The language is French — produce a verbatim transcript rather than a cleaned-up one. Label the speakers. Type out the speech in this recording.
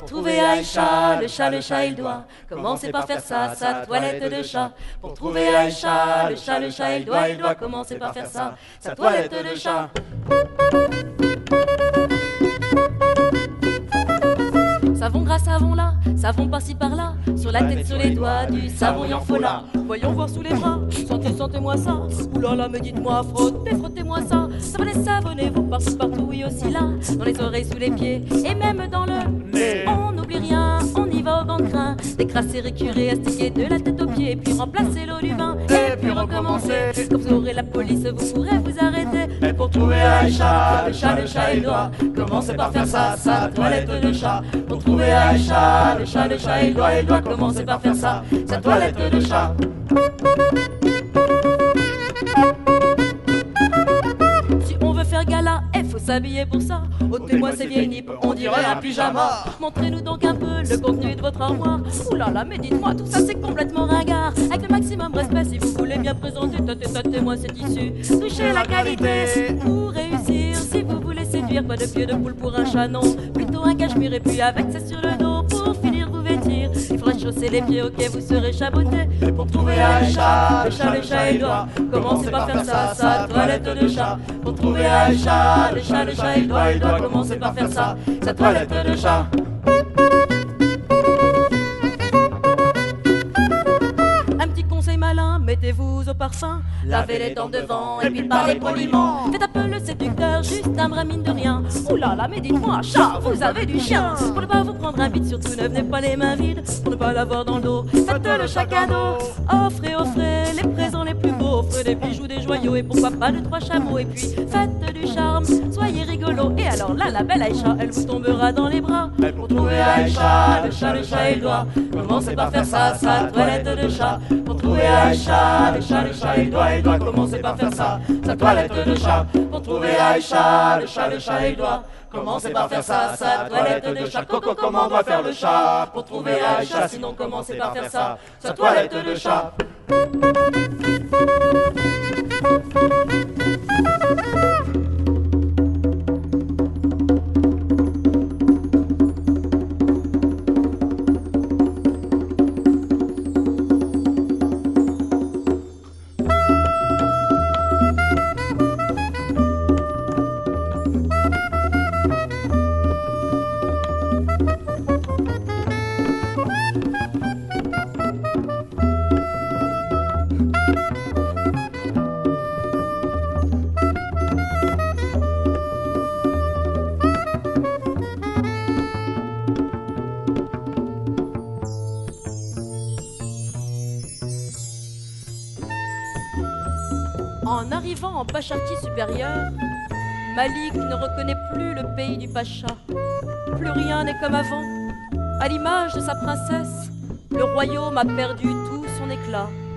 Speaker 1: trouver Aïcha, le chat, le chat, il doit commencer par faire ça, sa toilette de chat. Pour trouver Aïcha, le chat, le chat, il doit, il doit commencer par faire ça, sa toilette de chat. Savon gras, savon là, savon par-ci par-là, sur la tête, sur les doigts, du savon y en faut là. Voyons voir sous les bras, sentez, sentez-moi ça. Oulala, me dites-moi, frottez, frottez-moi ça. Savonnez, savonnez-vous partout, partout, oui aussi là. Dans les oreilles, sous les pieds, et même dans le nez. On n'oublie rien, on y va au grand grain. Décrasser, récurer, astiquer de la tête aux pieds, puis remplacer l'eau du bain, et puis recommencer. Quand vous aurez la police, vous pourrez vous arrêter. Mais pour trouver Aïcha, le chat, le chat, il doit commencer par faire ça, sa toilette de chat. Pour trouver Aïcha, le chat, le chat, il doit, il doit commencer par faire ça, sa toilette de chat. Si on veut faire gala, il faut s'habiller pour ça. Ôtez-moi ces vieilles nippes, on dirait un pyjama. Montrez-nous donc un peu le contenu de votre armoire. Oulala, mais dites-moi, tout ça c'est complètement ringard. Avec le maximum respect, si vous voulez bien présenter, tâtez, tâtez-moi cet tissu. Touchez la qualité pour réussir. Si vous voulez séduire, pas de pied de poule pour un chat, non. Plutôt un cachemire et puis avec ça sur le dos pour finir vous vêtir. Il faudra chausser les pieds, ok, vous serez chaboté. Et pour trouver Aïcha, le chat, le chat, il doit commencer par faire ça, sa toilette de chat. Pour trouver Aïcha, le chat, le chat, il doit, il doit commencer par faire ça, sa toilette de chat. Un petit conseil malin, mettez-vous au parfum, lavez les dents devant et puis parlez poliment. Faites un peu le séducteur, juste un bras mine de rien. Oulala, mais dites-moi, chat, vous avez du chien. Pour ne pas vous prendre un bide, surtout ne venez pas les mains vides. Pour ne pas l'avoir dans le dos, faites le chat cadeau. Offrez, offrez les présents les plus beaux. Offrez des bijoux, des joyaux et pourquoi pas deux, trois chameaux. Et puis faites du charme, soyez rigolo. Et alors là, la belle Aïcha, elle vous tombera dans les bras. Mais pour trouver Aïcha, le chat, le chat, il doit commencer par faire ça, sa toilette de chat. Pour trouver Aïcha, le chat, le chat, il doit, il doit commencer par faire ça, sa toilette de chat. Pour trouver Aïcha, le chat, le chat, il doit commencer par faire ça, sa toilette de chat. Coco, comment doit faire le chat pour trouver Aïcha? Sinon, commencez par faire ça, sa toilette de chat. En arrivant en Pachartie supérieure, Malik ne reconnaît plus le pays du Pacha. Plus rien n'est comme avant. À l'image de sa princesse, le royaume a perdu tout son éclat.